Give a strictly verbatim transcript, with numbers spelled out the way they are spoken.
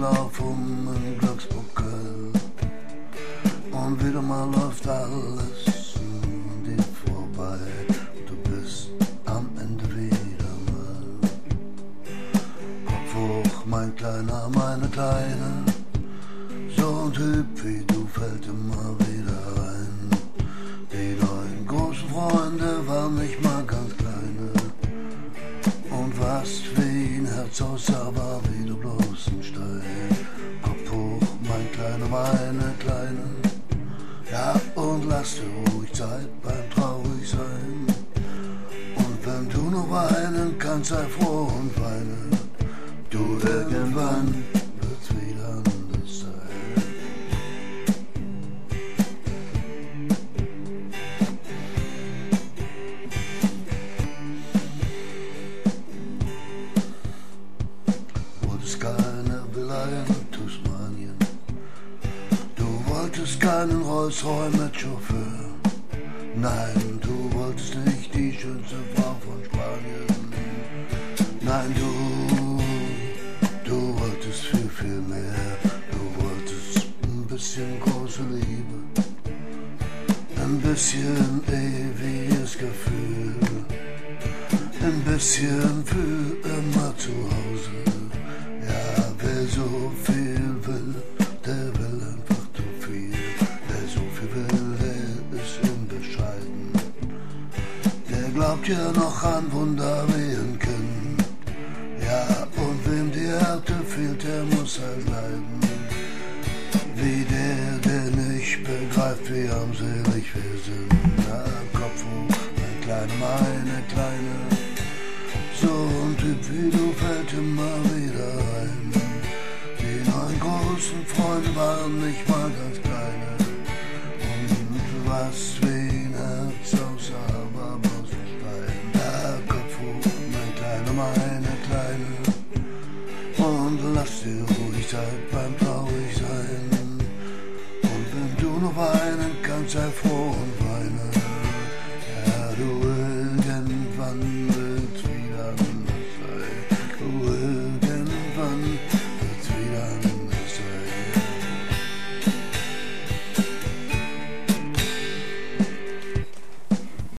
lauf um einen Glücksbuckel und wieder mal läuft alles an dir vorbei und du bist am Ende wieder mal. Kopf hoch, mein Kleiner, meine Kleine, so ein Typ wie du fällt immer wieder ein. Die neuen großen Freunde waren nicht mal ganz kleine und was wie ein Herz aussah, war wie du bloß ein Stein. Kopf hoch, mein Kleiner, meine Kleine, ja, und lass dir ruhig Zeit beim traurig sein. Und wenn du noch weinen kannst, sei froh und weine. Du, irgendwann wird's wieder anders sein. Wolltest keine Villa in Tasmanien, du wolltest keinen Rolls-Royce mit Chauffeur. Nein, du wolltest nicht die schönste Frau von Spanien. Nein, du, du wolltest viel, viel mehr. Du wolltest ein bisschen große Liebe, ein bisschen ewiges Gefühl, ein bisschen für immer zu Hause. Ja, wer so viel will, der will einfach zu viel. Wer so viel will, der ist unbescheiden. Der glaubt ja noch an Wunder wie ein Kind. Ja, und wem die Härte fehlt, der muss halt leiden. Wie der, der nicht begreift, wie armselig wir sind. Ja, Kopf hoch, mein Kleiner, meine Kleine, so ein Typ wie du fällt immer wieder ein. Die neuen großen Freunde waren nicht mal ganz kleine. Und was wie ein Herz aussah, war bloß ein Stein. Ja, Kopf hoch, mein Kleiner, meine Kleine, und lass dir ruhig Zeit beim traurig sein. Und wenn du noch weinen kannst, sei froh und weine. Ja, du, irgendwann wird's wieder anders sein. Du, irgendwann wird's wieder anders sein.